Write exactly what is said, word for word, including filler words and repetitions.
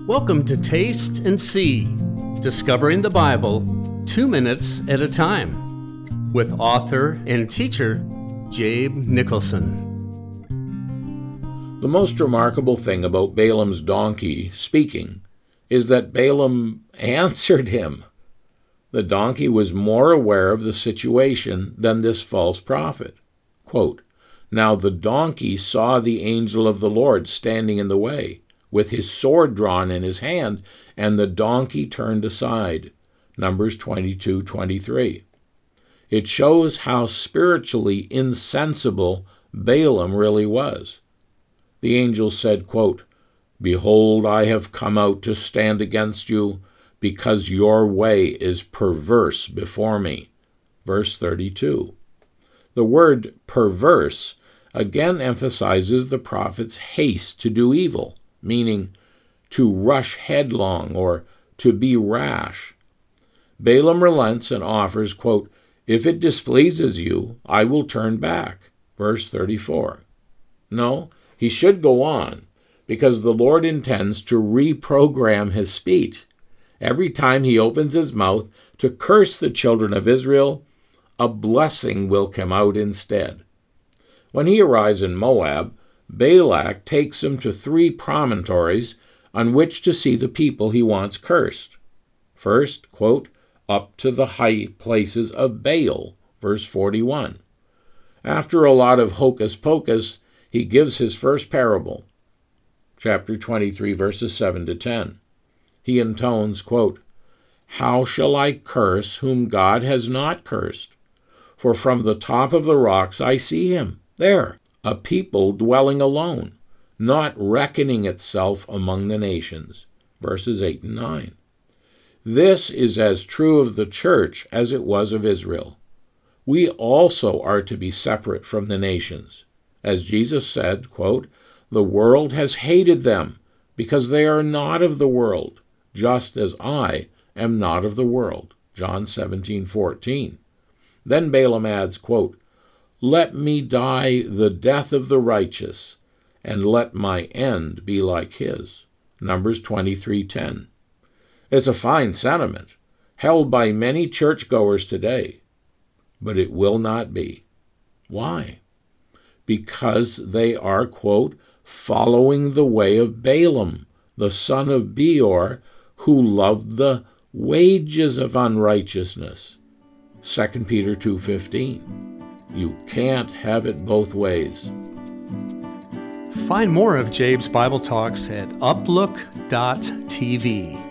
Welcome to Taste and See, discovering the Bible two minutes at a time, with author and teacher Jabe Nicholson. The most remarkable thing about Balaam's donkey speaking is that Balaam answered him. The donkey was more aware of the situation than this false prophet. Quote, "Now the donkey saw the angel of the Lord standing in the way, with his sword drawn in his hand, and the donkey turned aside." Numbers twenty-two twenty-three. It shows how spiritually insensible Balaam really was. The angel said, quote, "Behold, I have come out to stand against you, because your way is perverse before me." Verse thirty-two. The word perverse again emphasizes the prophet's haste to do evil, meaning to rush headlong or to be rash. Balaam relents and offers, quote, "If it displeases you, I will turn back." Verse thirty-four. No, he should go on, because the Lord intends to reprogram his speech. Every time he opens his mouth to curse the children of Israel, a blessing will come out instead. When he arrives in Moab, Balak takes him to three promontories on which to see the people he wants cursed. First, quote, "up to the high places of Baal," verse forty-one. After a lot of hocus pocus, he gives his first parable, chapter twenty-three, verses seven to ten. He intones, quote, "How shall I curse whom God has not cursed? For from the top of the rocks I see him, there, a people dwelling alone, not reckoning itself among the nations." Verses eight and nine. This is as true of the church as it was of Israel. We also are to be separate from the nations. As Jesus said, quote, "The world has hated them, because they are not of the world, just as I am not of the world." John seventeen fourteen. Then Balaam adds, quote, "Let me die the death of the righteous, and let my end be like his." Numbers twenty-three ten. It's a fine sentiment, held by many churchgoers today, but it will not be. Why? Because they are, quote, "following the way of Balaam, the son of Beor, who loved the wages of unrighteousness." Second Peter two fifteen. You can't have it both ways. Find more of Jabe's Bible Talks at uplook dot t v.